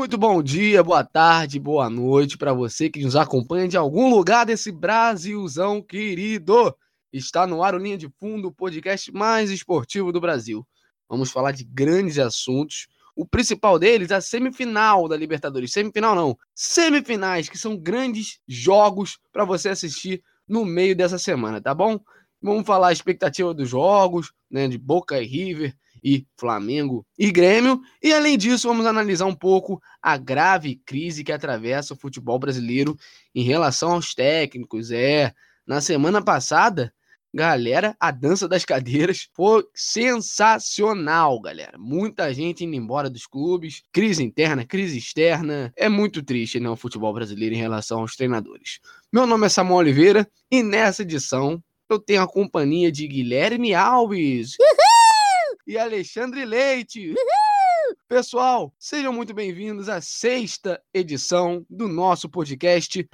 Muito bom dia, boa tarde, boa noite para você que nos acompanha de algum lugar desse Brasilzão querido. Está no ar o Linha de Fundo, o podcast mais esportivo do Brasil. Vamos falar de grandes assuntos. O principal deles é a semifinal da Libertadores. Semifinal não, semifinais, que são grandes jogos para você assistir no meio dessa semana, tá bom? Vamos falar a expectativa dos jogos, né, de Boca e River, e Flamengo e Grêmio. E além disso, vamos analisar um pouco a grave crise que atravessa o futebol brasileiro em relação aos técnicos. Na semana passada, galera, a dança das cadeiras foi sensacional, galera. Muita gente indo embora dos clubes, crise interna, crise externa. É muito triste, né, o futebol brasileiro em relação aos treinadores. Meu nome é Samuel Oliveira e nessa edição eu tenho a companhia de Guilherme Alves e Alexandre Leite. Uhul! Pessoal, sejam muito bem-vindos à 6ª edição do nosso podcast.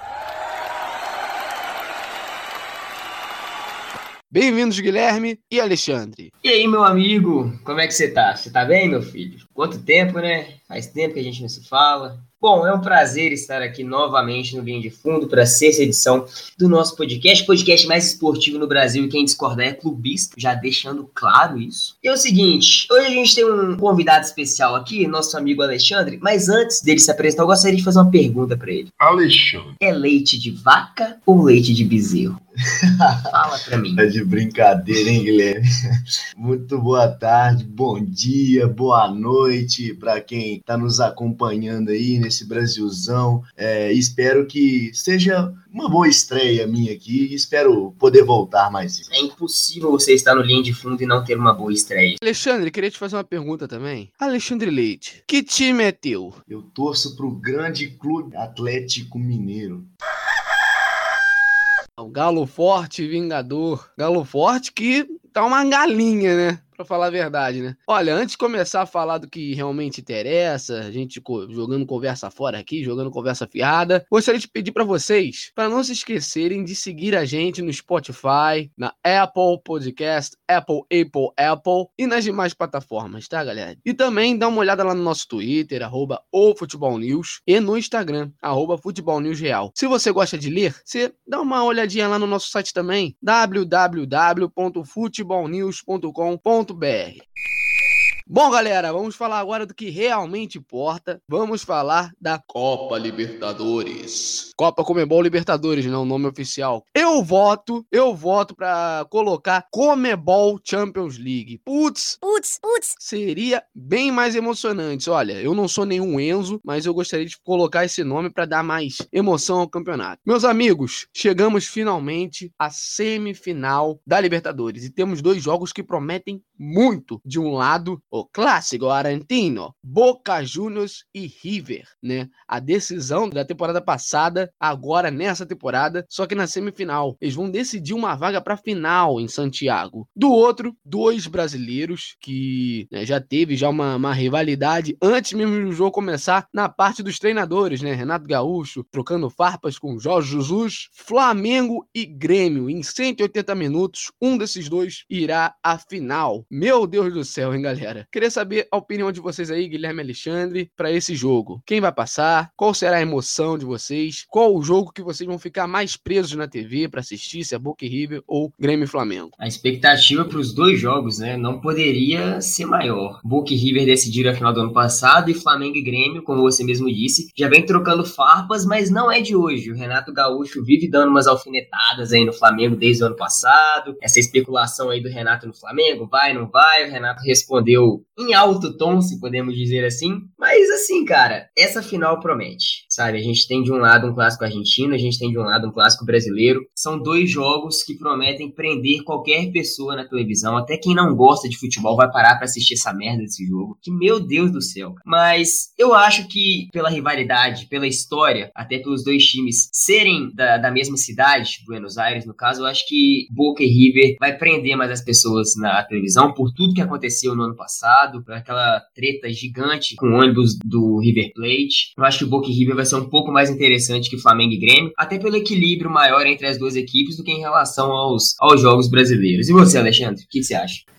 Bem-vindos, Guilherme e Alexandre. E aí, meu amigo, como é que você tá? Você tá bem, meu filho? Quanto tempo, né? Faz tempo que a gente não se fala. Bom, é um prazer estar aqui novamente no Linha de Fundo para a 6ª edição do nosso podcast mais esportivo no Brasil, e quem discordar é clubista, já deixando claro isso. E é o seguinte, hoje a gente tem um convidado especial aqui, nosso amigo Alexandre, mas antes dele se apresentar, eu gostaria de fazer uma pergunta para ele. Alexandre. É leite de vaca ou leite de bezerro? Fala pra mim. Tá de brincadeira, hein, Guilherme? Muito boa tarde, bom dia, boa noite para quem tá nos acompanhando aí nesse Brasilzão. Espero que seja uma boa estreia minha aqui e espero poder voltar mais vezes. É impossível você estar no Linha de Fundo e não ter uma boa estreia. Alexandre, queria te fazer uma pergunta também. Alexandre Leite, que time é teu? Eu torço pro grande Clube Atlético Mineiro. O Galo Forte, Vingador. Galo Forte que tá uma galinha, né? Pra falar a verdade, né? Olha, antes de começar a falar do que realmente interessa, a gente jogando conversa fora aqui, jogando conversa fiada, gostaria de pedir pra vocês, para não se esquecerem de seguir a gente no Spotify, na Apple Podcast, Apple e nas demais plataformas, tá, galera? E também dá uma olhada lá no nosso Twitter, @ofutebolnews, e no Instagram, @futebolnewsreal. Se você gosta de ler, você dá uma olhadinha lá no nosso site também, www.futebolnews.com.br. Bom, galera, vamos falar agora do que realmente importa. Vamos falar da Copa Libertadores. Copa Conmebol Libertadores, não é o nome oficial. Eu voto pra colocar Conmebol Champions League. Putz. Seria bem mais emocionante. Olha, eu não sou nenhum Enzo, mas eu gostaria de colocar esse nome pra dar mais emoção ao campeonato. Meus amigos, chegamos finalmente à semifinal da Libertadores e temos dois jogos que prometem muito. De um lado, o clássico argentino, Boca Juniors e River, né? A decisão da temporada passada, agora nessa temporada, só que na semifinal. Eles vão decidir uma vaga para final em Santiago. Do outro, dois brasileiros que, né, já teve uma rivalidade antes mesmo do jogo começar na parte dos treinadores, né? Renato Gaúcho trocando farpas com Jorge Jesus. Flamengo e Grêmio. Em 180 minutos, um desses dois irá à final. Meu Deus do céu, hein, galera? Queria saber a opinião de vocês aí, Guilherme e Alexandre, para esse jogo. Quem vai passar? Qual será a emoção de vocês? Qual o jogo que vocês vão ficar mais presos na TV para assistir, se é Boca e River ou Grêmio e Flamengo? A expectativa para os dois jogos, né, não poderia ser maior. Boca e River decidiram a final do ano passado e Flamengo e Grêmio, como você mesmo disse, já vem trocando farpas, mas não é de hoje. O Renato Gaúcho vive dando umas alfinetadas aí no Flamengo desde o ano passado. Essa especulação aí do Renato no Flamengo, vai, não vai? O Renato respondeu em alto tom, se podemos dizer assim. Mas assim, cara, essa final promete, sabe? A gente tem de um lado um clássico argentino, a gente tem de um lado um clássico brasileiro. São dois jogos que prometem prender qualquer pessoa na televisão. Até quem não gosta de futebol vai parar pra assistir essa merda desse jogo. Que, meu Deus do céu. Mas eu acho que pela rivalidade, pela história, até pelos dois times serem da mesma cidade, Buenos Aires, no caso, eu acho que Boca e River vai prender mais as pessoas na televisão por tudo que aconteceu no ano passado, por aquela treta gigante com o ônibus do River Plate. Eu acho que Boca e River vai ser um pouco mais interessante que Flamengo e Grêmio, até pelo equilíbrio maior entre as duas equipes do que em relação aos jogos brasileiros. E você, Alexandre, o que você acha?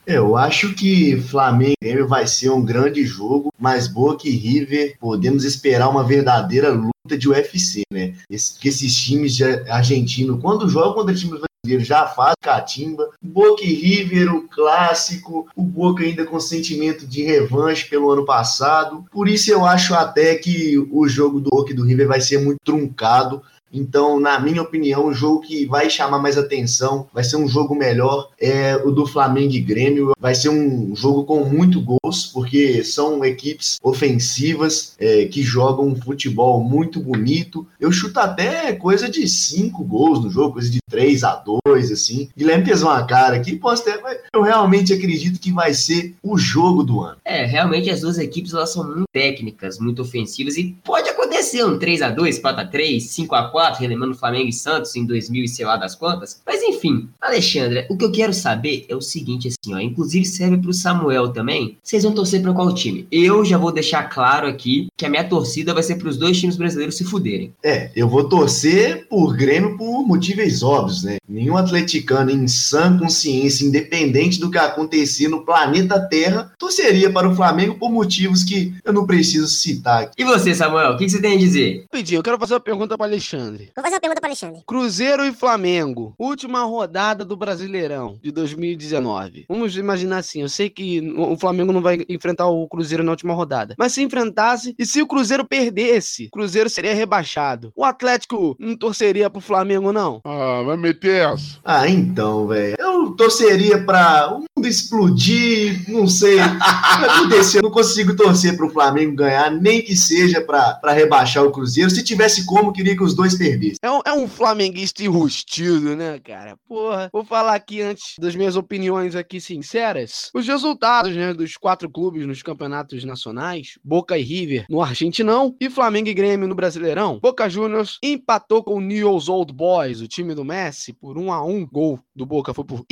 Eu acho que Flamengo e Grêmio vai ser um grande jogo, mas Boca e River podemos esperar uma verdadeira luta de UFC, né? Que esses times argentinos, quando jogam contra times brasileiros, já fazem catimba. Boca e River, o clássico, o Boca ainda com sentimento de revanche pelo ano passado. Por isso eu acho até que o jogo do Boca e do River vai ser muito truncado. Então, na minha opinião, o jogo que vai chamar mais atenção, vai ser um jogo melhor, é o do Flamengo e Grêmio. Vai ser um jogo com muito gols, porque são equipes ofensivas que jogam um futebol muito bonito. Eu chuto até coisa de 5 gols no jogo, coisa de 3-2, assim. Guilherme fez uma cara aqui, eu realmente acredito que vai ser o jogo do ano. Realmente as duas equipes elas são muito técnicas, muito ofensivas, e pode acontecer um 3-2, 4-3, 5-4, relembrando Flamengo e Santos em 2000 e sei lá das quantas. Mas enfim, Alexandre, o que eu quero saber é o seguinte, assim, ó, inclusive serve pro Samuel também. Vocês vão torcer para qual time? Eu já vou deixar claro aqui que a minha torcida vai ser pros 2 times brasileiros se fuderem. Eu vou torcer por Grêmio por motivos óbvios, né? Nenhum atleticano em sã consciência, independente do que acontecer no planeta Terra, torceria para o Flamengo por motivos que eu não preciso citar aqui. E você, Samuel, o que você tem a dizer? Rapidinho, eu quero fazer uma pergunta para Alexandre. Vou fazer uma pergunta para Alexandre. Cruzeiro e Flamengo, última rodada do Brasileirão de 2019. Vamos imaginar assim, eu sei que o Flamengo não vai enfrentar o Cruzeiro na última rodada, mas se enfrentasse e se o Cruzeiro perdesse, o Cruzeiro seria rebaixado. O Atlético não torceria pro Flamengo, não? Vai meter essa. Então, velho, eu torceria pra o mundo explodir, não sei o que acontecer. Eu não consigo torcer pro Flamengo ganhar, nem que seja pra rebaixar o Cruzeiro. Se tivesse como, eu queria que os dois perdessem. É um flamenguista enrustido, né, cara? Porra, vou falar aqui antes das minhas opiniões aqui sinceras. Os resultados, né, dos 4 clubes nos campeonatos nacionais, Boca e River no Argentinão e Flamengo e Grêmio no Brasileirão. Boca Juniors empatou com o Newell's Old Boys, o time do Messi, por 1-1. Gol do Boca foi por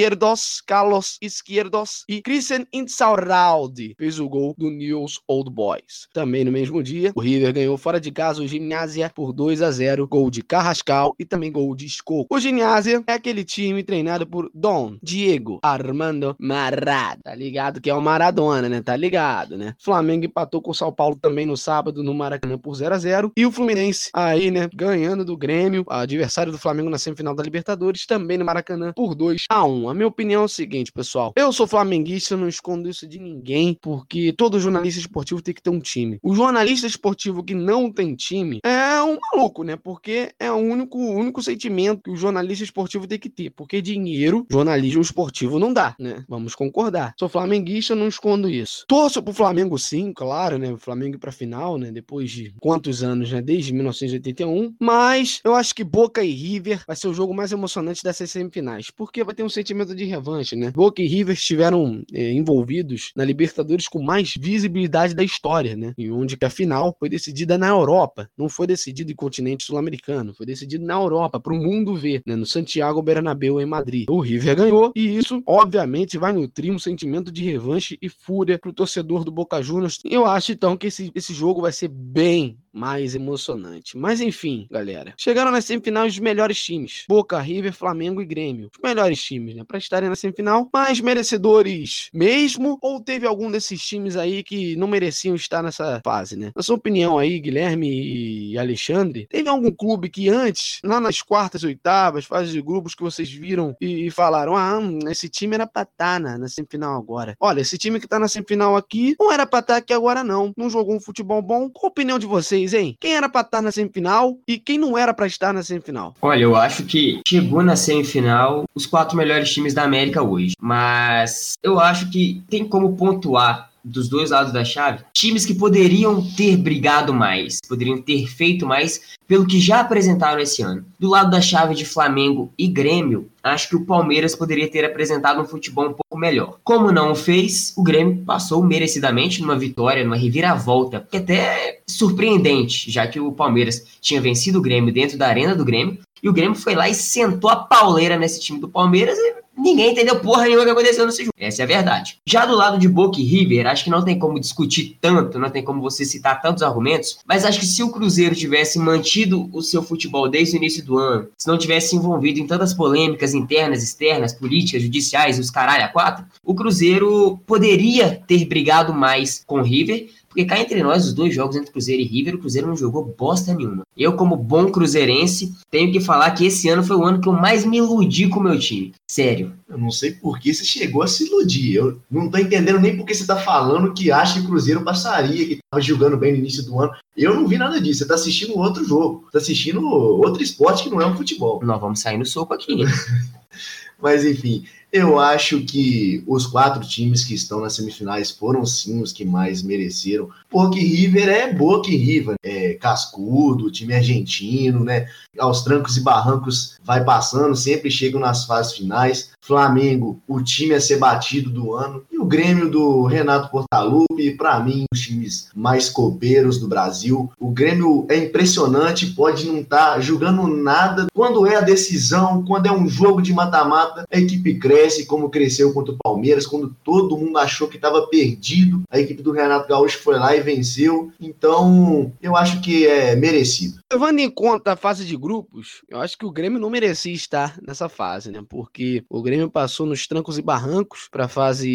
Carlos Izquierdos e Christian Insaurralde fez o gol do Newell's Old Boys. Também no mesmo dia, o River ganhou fora de casa o Gimnasia por 2-0, gol de Carrascal e também gol de Escoco. O Gimnasia é aquele time treinado por Dom Diego Armando Maradona. Tá ligado que é o Maradona, né? Tá ligado, né? Flamengo empatou com o São Paulo também no sábado no Maracanã por 0-0 e o Fluminense aí, né, ganhando do Grêmio, adversário do Flamengo na semifinal da Libertadores, também no Maracanã por 2-1. A minha opinião é o seguinte, pessoal. Eu sou flamenguista, eu não escondo isso de ninguém, porque todo jornalista esportivo tem que ter um time. O jornalista esportivo que não tem time é um maluco, né? Porque é o único sentimento que o jornalista esportivo tem que ter. Porque dinheiro, jornalismo esportivo não dá, né? Vamos concordar. Sou flamenguista, não escondo isso. Torço pro Flamengo sim, claro, né? O Flamengo pra final, né? Depois de quantos anos, né? Desde 1981. Mas eu acho que Boca e River vai ser o jogo mais emocionante dessas semifinais. Porque vai ter um sentimento de revanche, né? Boca e River estiveram envolvidos na Libertadores com mais visibilidade da história, né? E onde que a final foi decidida na Europa. Não foi decidida em continente sul-americano. Foi decidido na Europa, para o mundo ver, né? No Santiago Bernabéu, em Madrid. O River ganhou e isso, obviamente, vai nutrir um sentimento de revanche e fúria pro torcedor do Boca Juniors. Eu acho, então, que esse jogo vai ser bem mais emocionante. Mas enfim, galera, chegaram nas semifinais os melhores times: Boca, River, Flamengo e Grêmio. Os melhores times, né, para estarem na semifinal, mas merecedores mesmo, ou teve algum desses times aí que não mereciam estar nessa fase, né? Na sua opinião aí, Guilherme e Alexandre, teve algum clube que antes, lá nas quartas e oitavas, fases de grupos, que vocês viram e falaram: esse time era pra estar na semifinal agora. Olha, esse time que tá na semifinal aqui não era pra estar aqui agora não jogou um futebol bom. Qual a opinião de vocês, hein? Quem era pra estar na semifinal e quem não era pra estar na semifinal? Olha, eu acho que chegou na semifinal os 4 melhores times da América hoje, mas eu acho que tem como pontuar dos dois lados da chave, times que poderiam ter brigado mais, poderiam ter feito mais pelo que já apresentaram esse ano. Do lado da chave de Flamengo e Grêmio, acho que o Palmeiras poderia ter apresentado um futebol um pouco melhor. Como não o fez, o Grêmio passou merecidamente numa vitória, numa reviravolta, que até é surpreendente, já que o Palmeiras tinha vencido o Grêmio dentro da arena do Grêmio, e o Grêmio foi lá e sentou a pauleira nesse time do Palmeiras e ninguém entendeu porra nenhuma que aconteceu nesse jogo. Essa é a verdade. Já do lado de Boca e River, acho que não tem como discutir tanto, não tem como você citar tantos argumentos, mas acho que se o Cruzeiro tivesse mantido o seu futebol desde o início do ano, se não tivesse envolvido em tantas polêmicas internas, externas, políticas, judiciais, os caralho a quatro, o Cruzeiro poderia ter brigado mais com o River, porque cá entre nós, os dois jogos entre Cruzeiro e River, o Cruzeiro não jogou bosta nenhuma. Eu, como bom cruzeirense, tenho que falar que esse ano foi o ano que eu mais me iludi com o meu time. Sério. Eu não sei por que você chegou a se iludir. Eu não tô entendendo nem por que você tá falando que acha que o Cruzeiro passaria, que tava jogando bem no início do ano. Eu não vi nada disso. Você tá assistindo outro jogo. Tá assistindo outro esporte que não é um futebol. Nós vamos sair no soco aqui. Mas, enfim, eu acho que os 4 times que estão nas semifinais foram, sim, os que mais mereceram. Porque River é Boca e River, é cascudo, time argentino, né? Aos trancos e barrancos vai passando, sempre chegam nas fases finais. Flamengo, o time a ser batido do ano. E o Grêmio do Renato Portaluppi, para mim, os times mais copeiros do Brasil. O Grêmio é impressionante, pode não estar jogando nada. Quando é a decisão, quando é um jogo de mata-mata, a equipe cresce, como cresceu contra o Palmeiras, quando todo mundo achou que estava perdido. A equipe do Renato Gaúcho foi lá e venceu. Então, eu acho que é merecido. Levando em conta a fase de grupos, eu acho que o Grêmio não merecia estar nessa fase, né? Porque o Grêmio passou nos trancos e barrancos para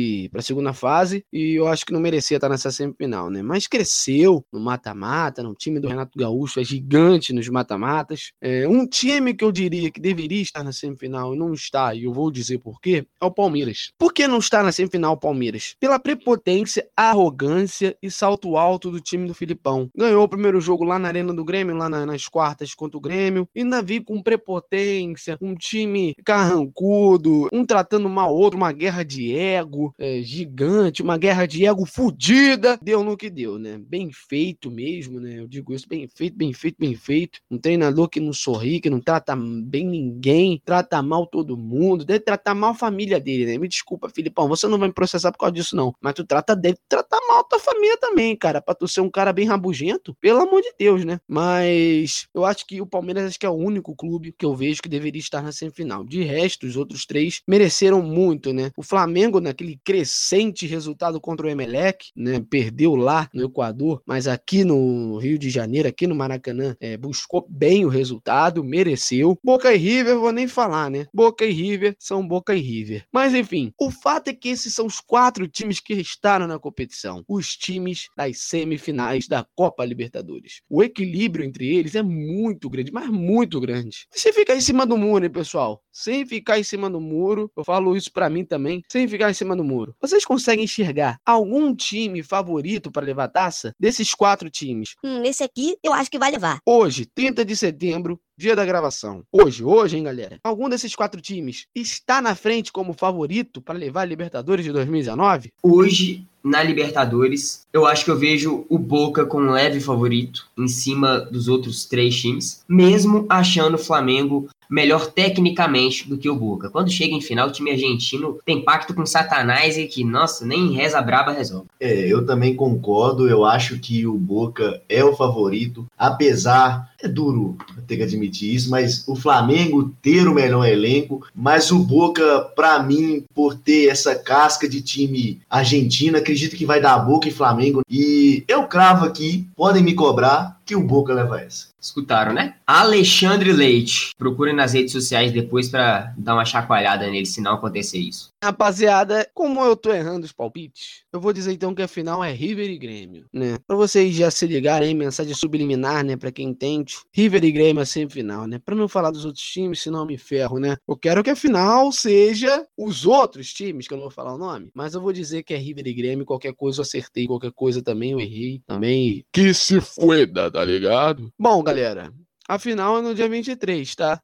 a segunda fase, e eu acho que não merecia estar nessa semifinal, né? Mas cresceu no mata-mata, no time do Renato Gaúcho, é gigante nos mata-matas. Um time que eu diria que deveria estar na semifinal e não está, e eu vou dizer por quê, é o Palmeiras. Por que não está na semifinal o Palmeiras? Pela prepotência, arrogância e salto alto do time do Filipão. Ganhou o primeiro jogo lá na Arena do Grêmio, lá nas quartas contra o Grêmio, e ainda vi com prepotência, um time carrancudo, um tratando mal outro, uma guerra de ego gigante, uma guerra de ego fudida. Deu no que deu, né? Bem feito mesmo, né? Eu digo isso, bem feito, bem feito, bem feito. Um treinador que não sorri, que não trata bem ninguém, trata mal todo mundo, deve tratar mal a família dele, né? Me desculpa, Filipão, você não vai me processar por causa disso, não. Mas tu deve tratar mal a tua família também, cara, pra tu ser um cara bem rabugento, pelo amor de Deus, né? Mas eu acho que o Palmeiras acho que é o único clube que eu vejo que deveria estar na semifinal. De resto, os outros 3 mereceram muito, né? O Flamengo, naquele crescente resultado contra o Emelec, né? Perdeu lá no Equador, mas aqui no Rio de Janeiro, aqui no Maracanã, buscou bem o resultado, mereceu. Boca e River, vou nem falar, né? Boca e River são Boca e River. Mas enfim, o fato é que esses são os 4 times que restaram na competição. Os times das semifinais da Copa Libertadores. O equilíbrio entre eles é muito grande, mas muito grande. Sem ficar em cima do muro, hein, pessoal? Sem ficar em cima do muro, eu falo isso pra mim também, sem ficar em cima do muro. Vocês conseguem enxergar algum time favorito para levar a taça? Desses 4 times. Esse aqui eu acho que vai levar. Hoje, 30 de setembro, dia da gravação. Hoje, hein, galera? Algum desses 4 times está na frente como favorito para levar a Libertadores de 2019? Hoje, na Libertadores, eu acho que eu vejo o Boca com um leve favorito em cima dos outros 3 times, mesmo achando o Flamengo melhor tecnicamente do que o Boca. Quando chega em final, o time argentino tem pacto com Satanás e que, nossa, nem reza braba resolve. Eu também concordo, eu acho que o Boca é o favorito, apesar, é duro ter que admitir isso, mas o Flamengo ter o melhor elenco, mas o Boca, pra mim, por ter essa casca de time argentino, acredito que vai dar Boca e Flamengo, e eu cravo aqui, podem me cobrar, que o Boca leva essa. Escutaram, né? Alexandre Leite. Procurem nas redes sociais depois pra dar uma chacoalhada nele, se não acontecer isso. Rapaziada, como eu tô errando os palpites, eu vou dizer então que a final é River e Grêmio, né? Pra vocês já se ligarem, mensagem subliminar, né? Pra quem entende, River e Grêmio é semifinal, né? Pra não falar dos outros times, senão eu me ferro, né? Eu quero que a final seja os outros times, que eu não vou falar o nome, mas eu vou dizer que é River e Grêmio, qualquer coisa eu acertei, qualquer coisa também eu errei, também que se fueda, tá ligado? Bom, galera, a final é no dia 23, tá?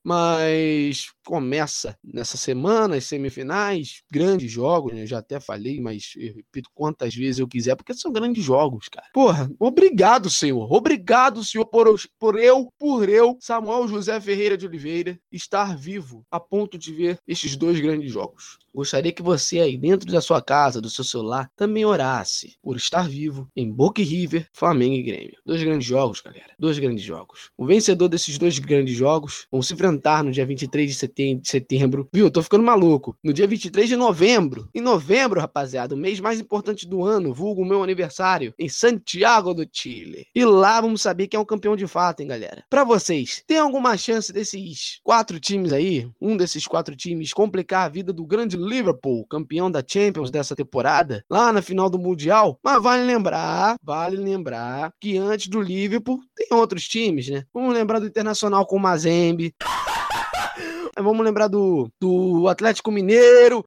Mas começa nessa semana, as semifinais, grandes jogos, né? Eu já até falei, mas eu repito quantas vezes eu quiser, porque são grandes jogos, cara. Porra, obrigado, Senhor. Obrigado, Senhor, por eu, Samuel José Ferreira de Oliveira, estar vivo a ponto de ver estes 2 grandes jogos. Gostaria que você aí dentro da sua casa, do seu celular, também orasse por estar vivo em Boca e River, Flamengo e Grêmio. 2 grandes jogos, galera. 2 grandes jogos. O vencedor desses 2 grandes jogos vão se enfrentar no dia 23 de setembro setembro. Viu? Tô ficando maluco. No dia 23 de novembro. Em novembro, rapaziada, o mês mais importante do ano, vulgo o meu aniversário, em Santiago do Chile. E lá vamos saber quem é o campeão de fato, hein, galera? Pra vocês, tem alguma chance desses 4 times aí, um desses 4 times, complicar a vida do grande Liverpool, campeão da Champions dessa temporada, lá na final do Mundial? Mas vale lembrar que antes do Liverpool tem outros times, né? Vamos lembrar do Internacional com o Mazembe. Vamos lembrar do Atlético Mineiro.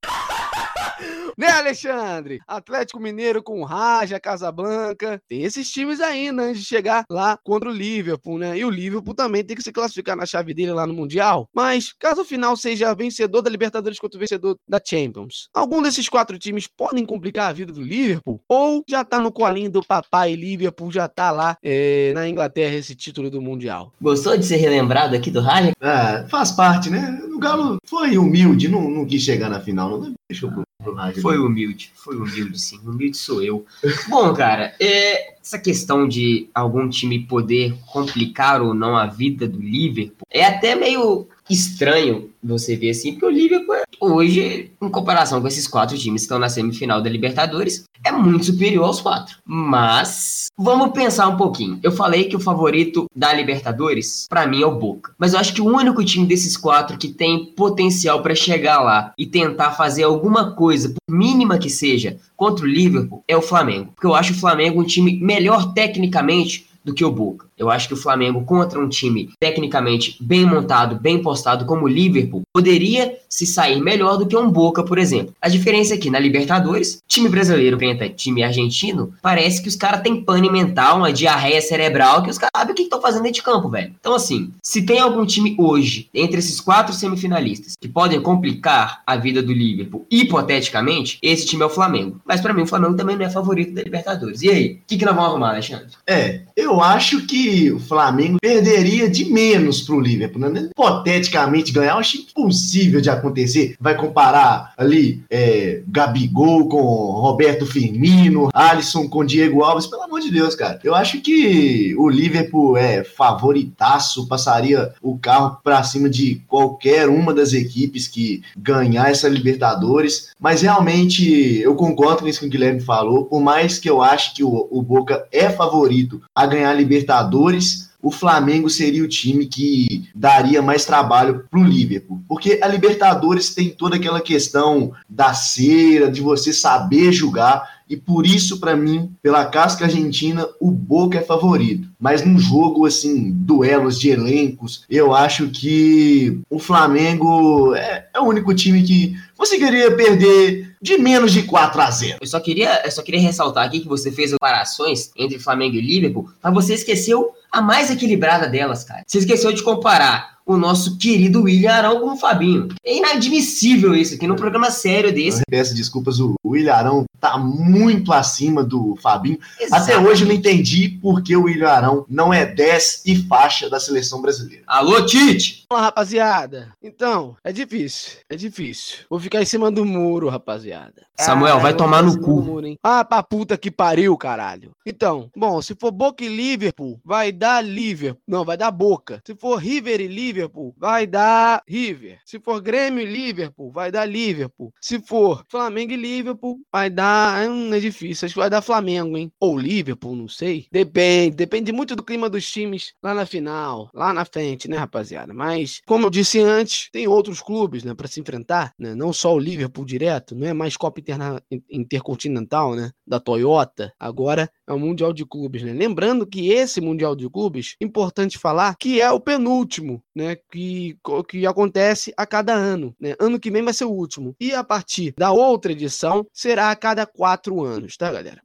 Né, Alexandre? Atlético Mineiro com Raja, Casablanca. Tem esses times ainda antes de chegar lá contra o Liverpool, né? E o Liverpool também tem que se classificar na chave dele lá no Mundial. Mas, caso o final seja vencedor da Libertadores contra o vencedor da Champions, algum desses 4 times podem complicar a vida do Liverpool? Ou já tá no colinho do papai Liverpool, já tá lá na Inglaterra esse título do Mundial? Gostou de ser relembrado aqui do Raja? Faz parte, né? O Galo foi humilde, não quis chegar na final, não deixou pro Raja. Foi humilde sim, humilde sou eu. Bom, cara, essa questão de algum time poder complicar ou não a vida do Liverpool é até meio estranho você ver assim, porque o Liverpool hoje, em comparação com esses 4 times que estão na semifinal da Libertadores, é muito superior aos 4. Mas, vamos pensar um pouquinho. Eu falei que o favorito da Libertadores, pra mim, é o Boca. Mas eu acho que o único time desses 4 que tem potencial pra chegar lá e tentar fazer alguma coisa, por mínima que seja, contra o Liverpool, é o Flamengo. Porque eu acho o Flamengo um time melhor tecnicamente do que o Boca. Eu acho que o Flamengo, contra um time tecnicamente bem montado, bem postado como o Liverpool, poderia se sair melhor do que um Boca, por exemplo. A diferença é que na Libertadores, time brasileiro enfrenta time argentino, parece que os caras têm pane mental, uma diarreia cerebral, que os caras sabem o que estão fazendo dentro de campo, velho. Então, assim, se tem algum time hoje, entre esses 4 semifinalistas, que podem complicar a vida do Liverpool, hipoteticamente, esse time é o Flamengo. Mas pra mim, o Flamengo também não é favorito da Libertadores. E aí, o que nós vamos arrumar, Alexandre? Eu acho que o Flamengo perderia de menos pro Liverpool, né? Hipoteticamente ganhar, eu acho impossível de acontecer. Vai comparar ali Gabigol com Roberto Firmino, Alisson com Diego Alves, pelo amor de Deus, cara. Eu acho que o Liverpool é favoritaço, passaria o carro pra cima de qualquer uma das equipes que ganhar essa Libertadores, mas realmente eu concordo com isso que o Guilherme falou, por mais que eu ache que o Boca é favorito a ganhar a Libertadores, o Flamengo seria o time que daria mais trabalho pro Liverpool, porque a Libertadores tem toda aquela questão da cera, de você saber jogar, e por isso, para mim, pela casca argentina, o Boca é favorito. Mas num jogo, assim, duelos de elencos, eu acho que o Flamengo é o único time que conseguiria perder de menos de 4-0. Eu só queria ressaltar aqui que você fez comparações entre Flamengo e Liverpool, mas você esqueceu a mais equilibrada delas, cara. Você esqueceu de comparar o nosso querido William Arão com o Fabinho. É inadmissível isso aqui num programa sério desse. Eu peço desculpas, o William Arão tá muito acima do Fabinho. Exatamente. Até hoje eu não entendi por que o William Arão não é 10 e faixa da seleção brasileira. Alô, Tite! Olá, rapaziada. Então, é difícil. Vou ficar em cima do muro, rapaziada. Samuel, vai tomar no cu. Pra puta que pariu, caralho. Então, bom, se for Boca e Liverpool, vai dar Liverpool. Não, vai dar Boca. Se for River e Liverpool, vai dar River. Se for Grêmio e Liverpool, vai dar Liverpool. Se for Flamengo e Liverpool, vai dar... é difícil, acho que vai dar Flamengo, hein? Ou Liverpool, não sei. Depende muito do clima dos times lá na final, lá na frente, né, rapaziada? Mas, como eu disse antes, tem outros clubes, né, pra se enfrentar, né? Não só o Liverpool direto, não é mais Copa Intercontinental, né, da Toyota. Agora é o Mundial de Clubes, né? Lembrando que esse Mundial de Clubes, importante falar, que é o penúltimo, né, que acontece a cada ano, né? Ano que vem vai ser o último. E a partir da outra edição, será a cada 4 anos, tá, galera?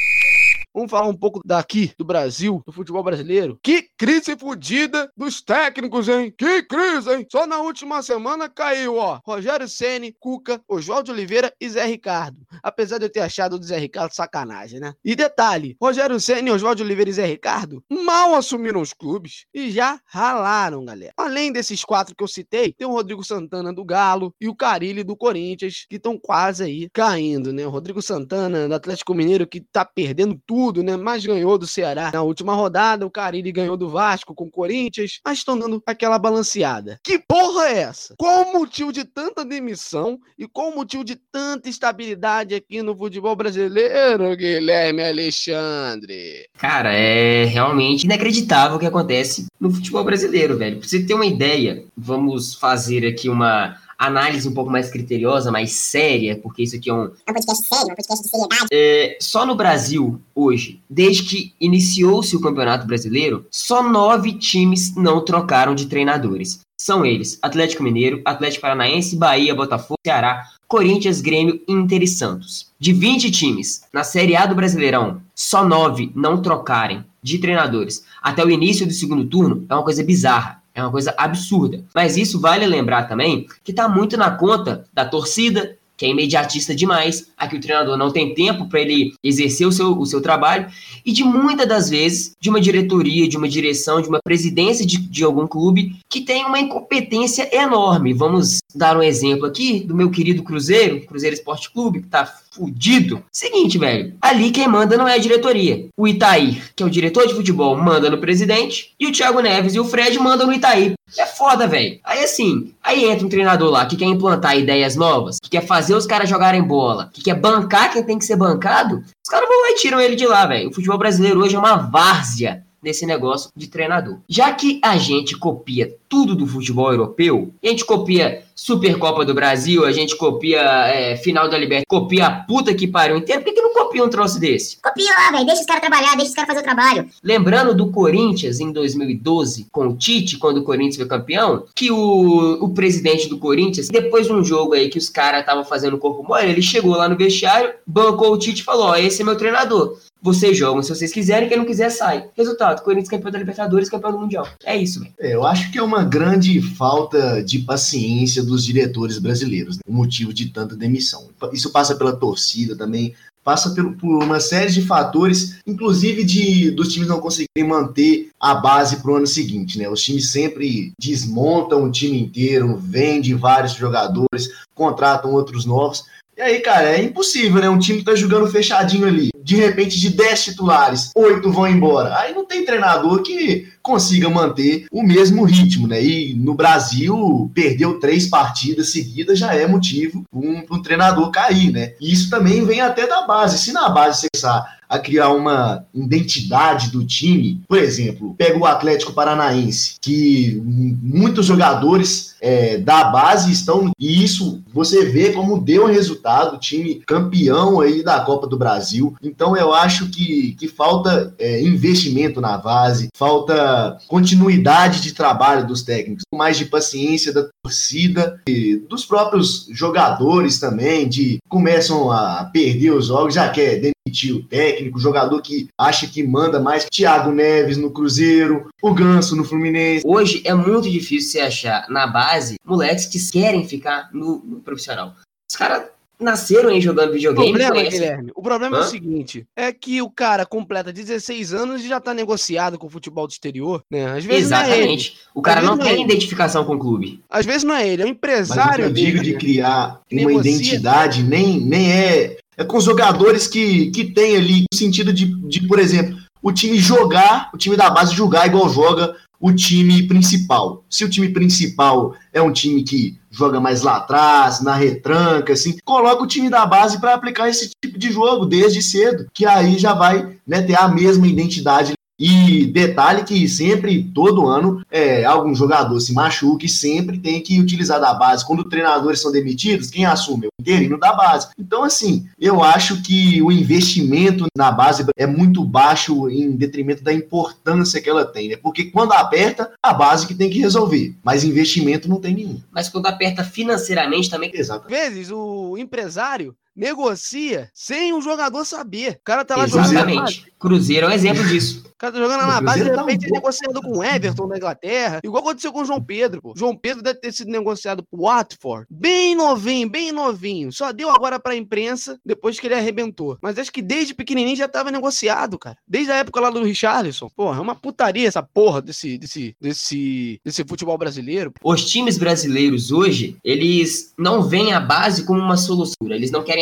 Vamos falar um pouco daqui, do Brasil, do futebol brasileiro. Que crise fodida dos técnicos, hein? Que crise, hein? Só na última semana caiu, ó, Rogério Ceni, Cuca, Oswaldo Oliveira e Zé Ricardo. Apesar de eu ter achado o Zé Ricardo sacanagem, né? E detalhe, Rogério Ceni, Oswaldo Oliveira e Zé Ricardo mal assumiram os clubes e já ralaram, galera. Além desses 4 que eu citei, tem o Rodrigo Santana do Galo e o Carille do Corinthians, que estão quase aí caindo, né? O Rodrigo Santana do Atlético Mineiro, que tá perdendo tudo tudo, né? Mas ganhou do Ceará na última rodada, o Carille ganhou do Vasco com o Corinthians, mas estão dando aquela balanceada. Que porra é essa? Qual o motivo de tanta demissão e qual o motivo de tanta instabilidade aqui no futebol brasileiro, Guilherme Alexandre? Cara, é realmente inacreditável o que acontece no futebol brasileiro, velho. Pra você ter uma ideia, vamos fazer aqui uma análise um pouco mais criteriosa, mais séria, porque isso aqui é um podcast sério, um podcast de seriedade. Só no Brasil, hoje, desde que iniciou-se o Campeonato Brasileiro, só 9 times não trocaram de treinadores. São eles: Atlético Mineiro, Atlético Paranaense, Bahia, Botafogo, Ceará, Corinthians, Grêmio, Inter e Santos. De 20 times na Série A do Brasileirão, só 9 não trocarem de treinadores até o início do segundo turno é uma coisa bizarra. É uma coisa absurda. Mas isso vale lembrar também que está muito na conta da torcida, que é imediatista demais, aqui o treinador não tem tempo para ele exercer o seu trabalho, e de muitas das vezes, de uma diretoria, de uma direção, de uma presidência de algum clube, que tem uma incompetência enorme. Vamos dar um exemplo aqui do meu querido Cruzeiro Esporte Clube, que tá fudido. Seguinte, velho, ali quem manda não é a diretoria. O Itair, que é o diretor de futebol, manda no presidente, e o Thiago Neves e o Fred mandam no Itair. É foda, velho. Aí entra um treinador lá que quer implantar ideias novas, que quer fazer os caras jogarem bola, que quer bancar quem tem que ser bancado, os caras vão lá e tiram ele de lá, velho. O futebol brasileiro hoje é uma várzea desse negócio de treinador. Já que a gente copia tudo do futebol europeu, a gente copia Supercopa do Brasil, a gente copia final da Libertadores, copia a puta que pariu inteiro, por que não copia um troço desse? Copia lá, velho. Deixa os caras trabalhar, deixa os caras fazer o trabalho. Lembrando do Corinthians em 2012, com o Tite, quando o Corinthians foi campeão, que o presidente do Corinthians, depois de um jogo aí que os caras estavam fazendo corpo mole, ele chegou lá no vestiário, bancou o Tite e falou: ó, esse é meu treinador. Vocês jogam se vocês quiserem, quem não quiser sai. Resultado: Corinthians campeão da Libertadores, campeão do Mundial. É isso, velho. Eu acho que é uma grande falta de paciência dos diretores brasileiros, né? O motivo de tanta demissão. Isso passa pela torcida também, passa por uma série de fatores, inclusive dos times não conseguirem manter a base para o ano seguinte, né? Os times sempre desmontam o time inteiro, vendem vários jogadores, contratam outros novos. E aí, cara, é impossível, né? Um time que tá jogando fechadinho ali, de repente de 10 titulares, 8 vão embora. Aí não tem treinador que consiga manter o mesmo ritmo, né? E no Brasil, perdeu 3 partidas seguidas já é motivo para um treinador cair, né? E isso também vem até da base. Se na base você começar a criar uma identidade do time, por exemplo, pega o Atlético Paranaense, que muitos jogadores da base estão, e isso você vê como deu resultado, time campeão aí da Copa do Brasil. Então eu acho que falta investimento na base, falta continuidade de trabalho dos técnicos, mais de paciência da torcida e dos próprios jogadores também, começam a perder os jogos, já quer demitir o técnico, o jogador que acha que manda mais. Thiago Neves no Cruzeiro, o Ganso no Fluminense. Hoje é muito difícil você achar na base moleques que querem ficar no profissional. Os caras nasceram aí jogando videogame. O problema é o seguinte, é que o cara completa 16 anos e já tá negociado com o futebol do exterior, né? Às vezes exatamente. Não é ele. O cara não tem identificação com o clube. Às vezes não é ele, é o empresário. Mas o que eu digo de criar uma identidade nem é com os jogadores que tem ali, no sentido de, por exemplo, o time da base jogar igual joga o time principal. Se o time principal é um time que joga mais lá atrás, na retranca, assim, coloca o time da base para aplicar esse tipo de jogo desde cedo, que aí já vai, né, ter a mesma identidade. E detalhe que sempre, todo ano, algum jogador se machuca e sempre tem que utilizar da base. Quando treinadores são demitidos, quem assume? O interino da base. Então, assim, eu acho que o investimento na base é muito baixo em detrimento da importância que ela tem, né? Porque quando aperta, a base que tem que resolver, mas investimento não tem nenhum. Mas quando aperta financeiramente também... Exato. Às vezes, o empresário negocia sem o jogador saber. O cara tá lá jogando. Exatamente. Cruzeiro é um exemplo disso. O cara tá jogando na base, de repente é negociado com o Everton da Inglaterra, igual aconteceu com o João Pedro, pô. João Pedro deve ter sido negociado pro Watford, bem novinho. Só deu agora pra imprensa depois que ele arrebentou. Mas acho que desde pequenininho já tava negociado, cara. Desde a época lá do Richarlison. Porra, é uma putaria essa porra desse futebol brasileiro. Os times brasileiros hoje, eles não veem a base como uma solução. Eles não querem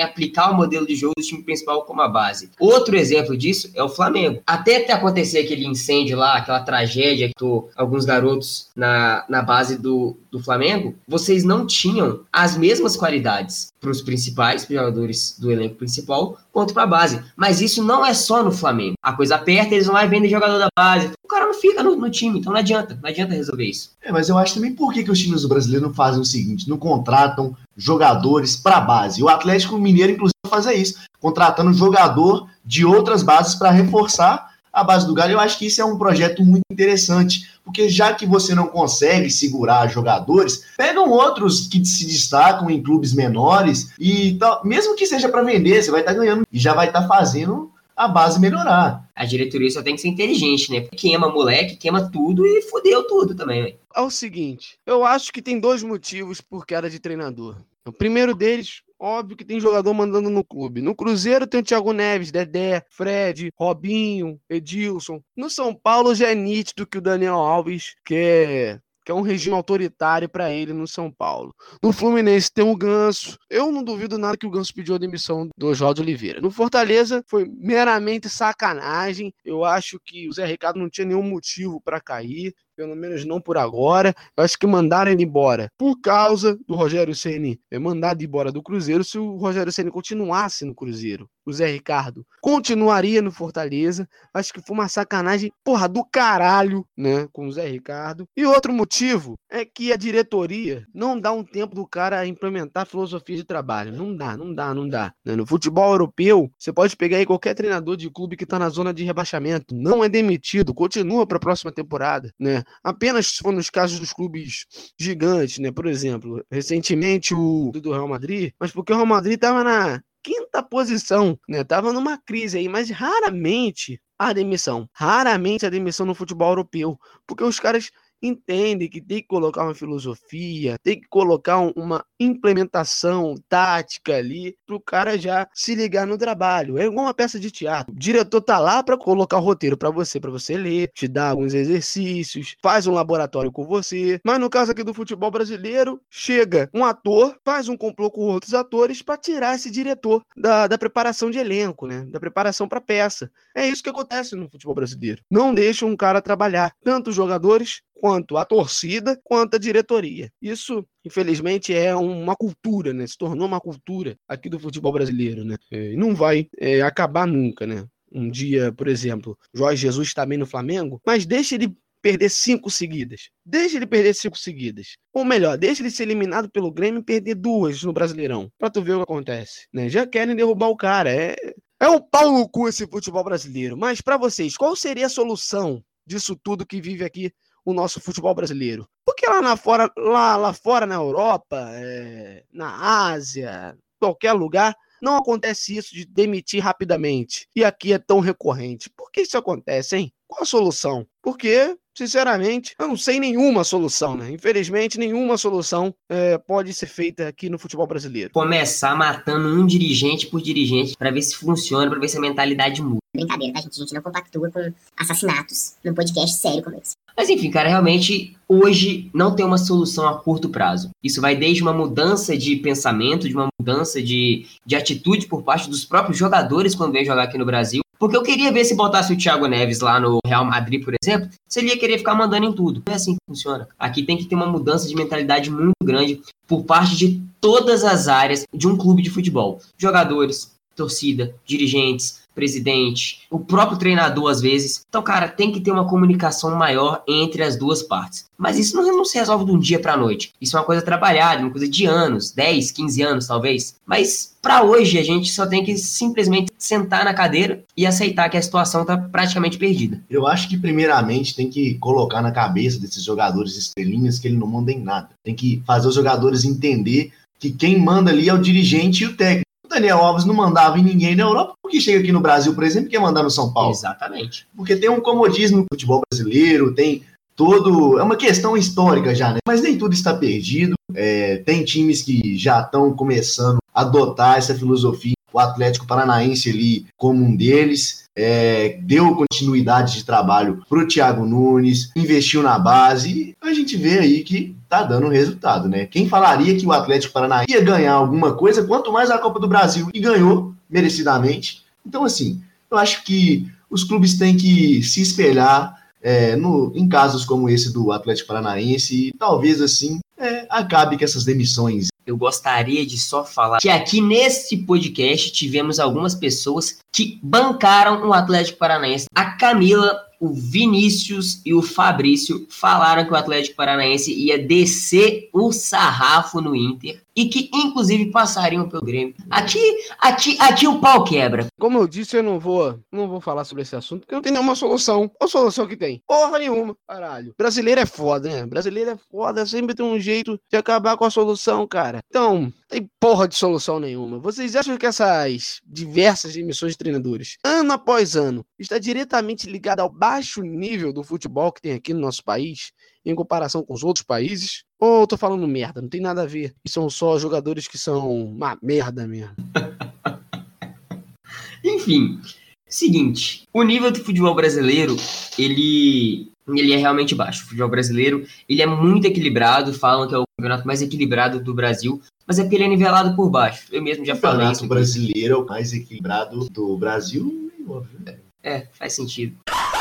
querem aplicar o modelo de jogo do time principal como a base. Outro exemplo disso é o Flamengo. Até acontecer aquele incêndio lá, aquela tragédia que alguns garotos na base do Flamengo, vocês não tinham as mesmas qualidades para os principais jogadores do elenco principal quanto para a base. Mas isso não é só no Flamengo. A coisa aperta, eles vão lá e vendem jogador da base. O cara não fica no time, então não adianta resolver isso. Mas eu acho também por que os times brasileiros não fazem o seguinte, não contratam jogadores para a base. O Atlético Mineiro, inclusive, faz isso, contratando jogador de outras bases para reforçar a base do Galo. Eu acho que isso é um projeto muito interessante, porque já que você não consegue segurar jogadores, pegam outros que se destacam em clubes menores e tal, mesmo que seja para vender, você vai estar ganhando e já vai estar fazendo a base melhorar. A diretoria só tem que ser inteligente, né? Queima moleque, queima tudo e fodeu tudo também, velho. É o seguinte, eu acho que tem 2 motivos por queda de treinador. O primeiro deles, óbvio que tem jogador mandando no clube. No Cruzeiro tem o Thiago Neves, Dedé, Fred, Robinho, Edilson. No São Paulo já é nítido que o Daniel Alves quer um regime autoritário para ele no São Paulo. No Fluminense tem o Ganso. Eu não duvido nada que o Ganso pediu a demissão do Oswaldo Oliveira. No Fortaleza foi meramente sacanagem. Eu acho que o Zé Ricardo não tinha nenhum motivo para cair. Pelo menos não por agora. Eu acho que mandaram ele embora por causa do Rogério Ceni mandado embora do Cruzeiro. Se o Rogério Ceni continuasse no Cruzeiro, o Zé Ricardo continuaria no Fortaleza. Acho que foi uma sacanagem, do caralho, né, com o Zé Ricardo. E outro motivo é que a diretoria não dá um tempo do cara implementar a filosofia de trabalho. Não dá. No futebol europeu, você pode pegar aí qualquer treinador de clube que tá na zona de rebaixamento. Não é demitido, continua para a próxima temporada, né? Apenas se for nos casos dos clubes gigantes, né? Por exemplo, recentemente o do Real Madrid, mas porque o Real Madrid estava na 5ª posição, né? Tava numa crise aí, mas raramente a demissão no futebol europeu, porque os caras entendem que tem que colocar uma filosofia, tem que colocar uma implementação tática ali para o cara já se ligar no trabalho. É igual uma peça de teatro. O diretor tá lá para colocar o roteiro para você ler, te dar alguns exercícios, faz um laboratório com você. Mas no caso aqui do futebol brasileiro, chega um ator, faz um complô com outros atores para tirar esse diretor da preparação de elenco, né? Da preparação para peça. É isso que acontece no futebol brasileiro. Não deixa um cara trabalhar, tanto os jogadores quanto a torcida, quanto a diretoria. Isso, infelizmente, é uma cultura, né? Se tornou uma cultura aqui do futebol brasileiro, né? E não vai acabar nunca, né? Um dia, por exemplo, Jorge Jesus está bem no Flamengo, mas deixa ele perder 5 seguidas. Ou melhor, deixa ele ser eliminado pelo Grêmio e perder 2 no Brasileirão, pra tu ver o que acontece, né? Já querem derrubar o cara. É um pau no cu esse futebol brasileiro. Mas pra vocês, qual seria a solução disso tudo que vive aqui o nosso futebol brasileiro? Porque lá fora na Europa, na Ásia, qualquer lugar, não acontece isso de demitir rapidamente. E aqui é tão recorrente. Por que isso acontece, hein? Qual a solução? Porque, sinceramente, eu não sei nenhuma solução, né? Infelizmente, nenhuma solução pode ser feita aqui no futebol brasileiro. Começar matando um dirigente por dirigente para ver se funciona, para ver se a mentalidade muda. Brincadeira, tá, gente? A gente não compactua com assassinatos num podcast sério como esse. Mas enfim, cara, realmente hoje não tem uma solução a curto prazo. Isso vai desde uma mudança de pensamento, de uma mudança de atitude por parte dos próprios jogadores quando vem jogar aqui no Brasil. Porque eu queria ver se botasse o Thiago Neves lá no Real Madrid, por exemplo, se ele ia querer ficar mandando em tudo. Não é assim que funciona. Aqui tem que ter uma mudança de mentalidade muito grande por parte de todas as áreas de um clube de futebol. Jogadores, torcida, dirigentes, presidente, o próprio treinador às vezes. Então, cara, tem que ter uma comunicação maior entre as duas partes. Mas isso não se resolve de um dia pra noite. Isso é uma coisa trabalhada, uma coisa de anos, 10, 15 anos talvez. Mas pra hoje a gente só tem que simplesmente sentar na cadeira e aceitar que a situação tá praticamente perdida. Eu acho que primeiramente tem que colocar na cabeça desses jogadores estrelinhas que ele não manda em nada. Tem que fazer os jogadores entender que quem manda ali é o dirigente e o técnico. Daniel Alves não mandava em ninguém na Europa, porque chega aqui no Brasil, por exemplo, quer mandar no São Paulo. Exatamente. Porque tem um comodismo no futebol brasileiro, tem todo... É uma questão histórica já, né? Mas nem tudo está perdido. Tem times que já estão começando a adotar essa filosofia. O Atlético Paranaense ali como um deles. Deu continuidade de trabalho para o Thiago Nunes, investiu na base. E a gente vê aí que tá dando resultado, né? Quem falaria que o Atlético Paranaense ia ganhar alguma coisa, quanto mais a Copa do Brasil, e ganhou merecidamente. Então, assim, eu acho que os clubes têm que se espelhar em casos como esse do Atlético Paranaense e talvez, assim, acabe com essas demissões. Eu gostaria de só falar que aqui neste podcast tivemos algumas pessoas que bancaram o Atlético Paranaense. A Camila, o Vinícius e o Fabrício falaram que o Atlético Paranaense ia descer o sarrafo no Inter e que, inclusive, passariam pelo Grêmio. Aqui o pau quebra. Como eu disse, eu não vou falar sobre esse assunto, porque não tem nenhuma solução. Qual solução que tem? Porra nenhuma, caralho. Brasileiro é foda, né? Brasileiro é foda, sempre tem um jeito de acabar com a solução, cara. Então, tem porra de solução nenhuma. Vocês acham que essas diversas emissões de treinadores, ano após ano, está diretamente ligada ao baixo nível do futebol que tem aqui no nosso país, em comparação com os outros países? Ou eu tô falando merda? Não tem nada a ver. E são só jogadores que são uma merda mesmo. Enfim, seguinte, o nível do futebol brasileiro, ele é realmente baixo. O futebol brasileiro, ele é muito equilibrado, falam que é o campeonato mais equilibrado do Brasil, mas é porque ele é nivelado por baixo. Eu mesmo já falei isso. O campeonato brasileiro é o mais equilibrado do Brasil, óbvio. Faz sentido.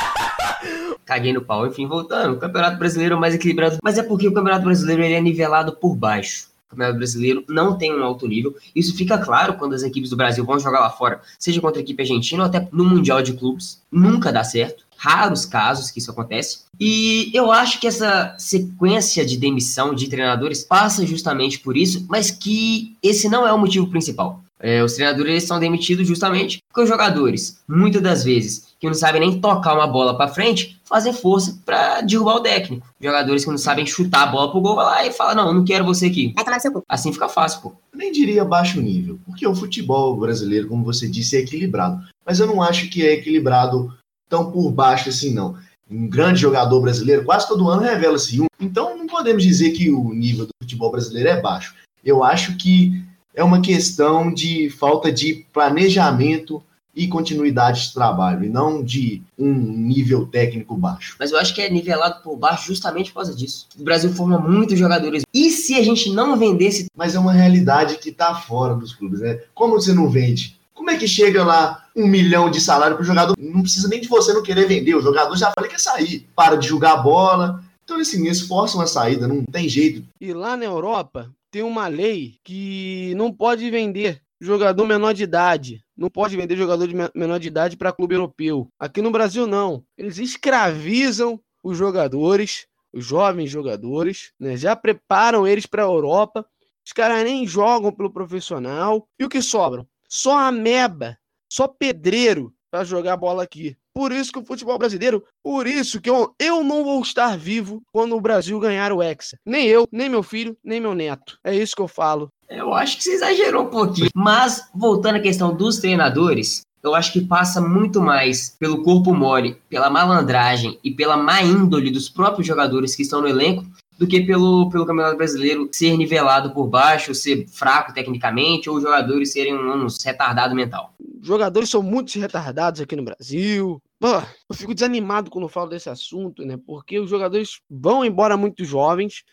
Caguei no pau. Enfim, voltando, o Campeonato Brasileiro é o mais equilibrado, mas é porque o Campeonato Brasileiro ele é nivelado por baixo. O Campeonato Brasileiro não tem um alto nível. Isso fica claro quando as equipes do Brasil vão jogar lá fora, seja contra a equipe argentina ou até no Mundial de Clubes. Nunca dá certo. Raros casos que isso acontece. E eu acho que essa sequência de demissão de treinadores passa justamente por isso, mas que esse não é o motivo principal. Os treinadores eles são demitidos justamente porque os jogadores, muitas das vezes, que não sabem nem tocar uma bola para frente, fazem força para derrubar o técnico. Jogadores que não sabem chutar a bola pro gol, vai lá e fala, não quero você aqui. Vai tomar no seu cu. Assim fica fácil, pô. Eu nem diria baixo nível, porque o futebol brasileiro, como você disse, é equilibrado. Mas eu não acho que é equilibrado tão por baixo assim, não. Um grande jogador brasileiro, quase todo ano revela-se um. Então não podemos dizer que o nível do futebol brasileiro é baixo. Eu acho que é uma questão de falta de planejamento e continuidade de trabalho, e não de um nível técnico baixo. Mas eu acho que é nivelado por baixo justamente por causa disso. O Brasil forma muitos jogadores. E se a gente não vendesse? Mas é uma realidade que está fora dos clubes, né? Como você não vende? Como é que chega lá 1 milhão de salário para o jogador? Não precisa nem de você não querer vender. O jogador já fala que quer sair. Para de jogar bola. Então, assim, eles forçam a saída, não tem jeito. E lá na Europa, tem uma lei que não pode vender jogador menor de idade. Não pode vender jogador de menor de idade para clube europeu. Aqui no Brasil, não. Eles escravizam os jogadores, os jovens jogadores, né? Já preparam eles para a Europa. Os caras nem jogam pelo profissional. E o que sobram? Só ameba, só pedreiro para jogar bola aqui. Por isso que o futebol brasileiro, por isso que eu não vou estar vivo quando o Brasil ganhar o Hexa. Nem eu, nem meu filho, nem meu neto. É isso que eu falo. Eu acho que você exagerou um pouquinho. Mas, voltando à questão dos treinadores, eu acho que passa muito mais pelo corpo mole, pela malandragem e pela má índole dos próprios jogadores que estão no elenco, do que pelo Campeonato Brasileiro ser nivelado por baixo, ser fraco tecnicamente, ou os jogadores serem uns retardados mental. Jogadores são muito retardados aqui no Brasil. Eu fico desanimado quando falo desse assunto, né? Porque os jogadores vão embora muito jovens,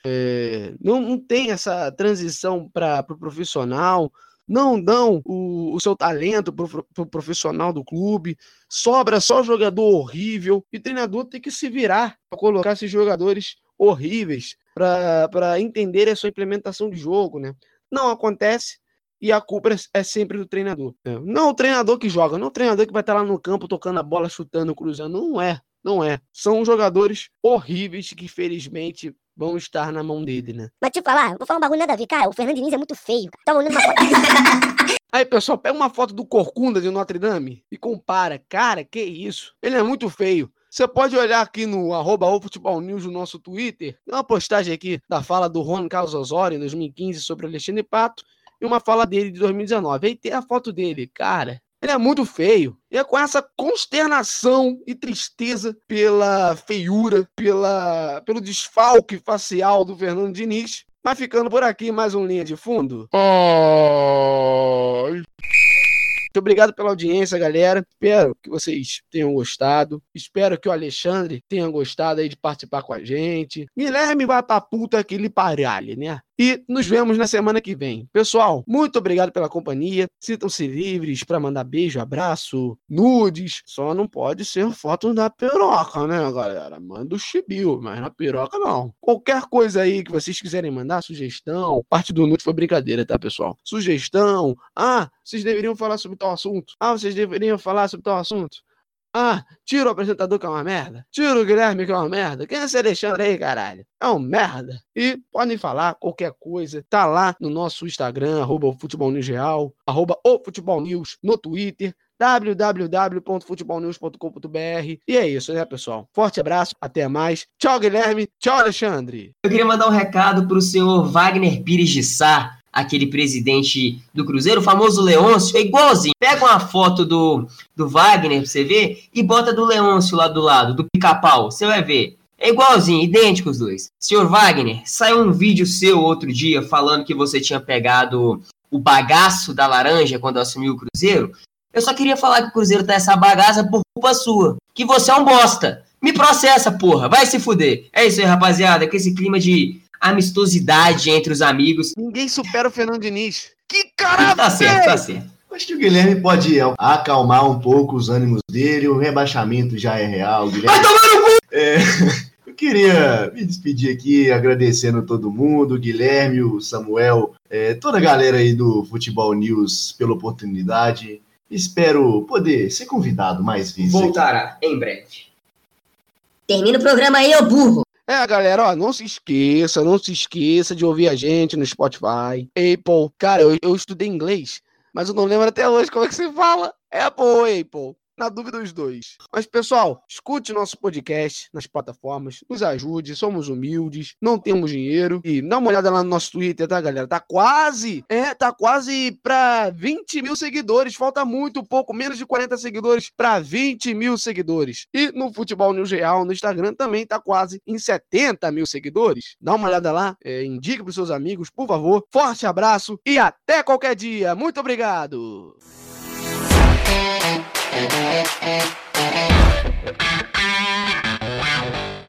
não tem essa transição para o profissional, não dão o seu talento pro profissional do clube, sobra só jogador horrível, e o treinador tem que se virar para colocar esses jogadores horríveis para entender a sua implementação de jogo, né? Não acontece. E a culpa é sempre do treinador. Não o treinador que joga, não o treinador que vai estar lá no campo tocando a bola, chutando, cruzando. Não é. São jogadores horríveis que, felizmente, vão estar na mão dele, né? Mas te falar, vou falar um bagulho nada a ver, cara. O Fernando Diniz é muito feio, cara. Tava olhando uma foto. Aí, pessoal, pega uma foto do Corcunda de Notre Dame e compara. Cara, que isso? Ele é muito feio. Você pode olhar aqui no @ofutebolnews no nosso Twitter. Tem uma postagem aqui da fala do Juan Carlos Osório em 2015 sobre Alexandre Pato. E uma fala dele de 2019. Aí tem a foto dele. Cara, ele é muito feio. E é com essa consternação e tristeza pela feiura, pelo desfalque facial do Fernando Diniz. Vai ficando por aqui mais um Linha de Fundo. obrigado pela audiência, galera. Espero que vocês tenham gostado. Espero que o Alexandre tenha gostado aí de participar com a gente. Guilherme vai pra puta que lhe paralhe, né? E nos vemos na semana que vem. Pessoal, muito obrigado pela companhia. Sintam-se livres para mandar beijo, abraço, nudes. Só não pode ser foto da piroca, né, galera? Manda o chibiu, mas na piroca não. Qualquer coisa aí que vocês quiserem mandar, sugestão. Parte do nude foi brincadeira, tá, pessoal? Sugestão. Vocês deveriam falar sobre tal assunto. Vocês deveriam falar sobre tal assunto. Tira o apresentador que é uma merda. Tira o Guilherme que é uma merda. Quem é esse Alexandre aí, caralho? É um merda. E podem falar qualquer coisa. Tá lá no nosso Instagram, @futebolnewsreal, @ofutebolnews, no Twitter, www.futebolnews.com.br. E é isso, né, pessoal? Forte abraço, até mais. Tchau, Guilherme. Tchau, Alexandre. Eu queria mandar um recado pro senhor Wagner Pires de Sá, aquele presidente do Cruzeiro, o famoso Leôncio, é igualzinho. Pega uma foto do Wagner pra você ver e bota do Leôncio lá do lado, do Pica-Pau, você vai ver. É igualzinho, idêntico os dois. Senhor Wagner, saiu um vídeo seu outro dia falando que você tinha pegado o bagaço da laranja quando assumiu o Cruzeiro. Eu só queria falar que o Cruzeiro tá essa bagaça por culpa sua. Que você é um bosta. Me processa, porra. Vai se fuder. É isso aí, rapaziada. Com esse clima de amistosidade entre os amigos. Ninguém supera o Fernando Diniz. Que caralho! Tá certo, tá certo. Acho que o Guilherme pode acalmar um pouco os ânimos dele. O rebaixamento já é real. Guilherme... Vai tomar no cu! Eu queria me despedir aqui agradecendo todo mundo, o Guilherme, o Samuel, toda a galera aí do Futebol News pela oportunidade. Espero poder ser convidado mais vezes. Voltará em breve. Termina o programa aí, ô burro. Galera, não se esqueça de ouvir a gente no Spotify, Apple. Cara, eu estudei inglês, mas eu não lembro até hoje como é que se fala. Apple ou Apple? Na dúvida os dois. Mas, pessoal, escute nosso podcast nas plataformas, nos ajude, somos humildes, não temos dinheiro. E dá uma olhada lá no nosso Twitter, tá, galera? Tá quase pra 20 mil seguidores. Falta muito pouco, menos de 40 seguidores pra 20 mil seguidores. E no Futebol News Real, no Instagram, também tá quase em 70 mil seguidores. Dá uma olhada lá, indique pros seus amigos, por favor. Forte abraço e até qualquer dia. Muito obrigado! Thank you.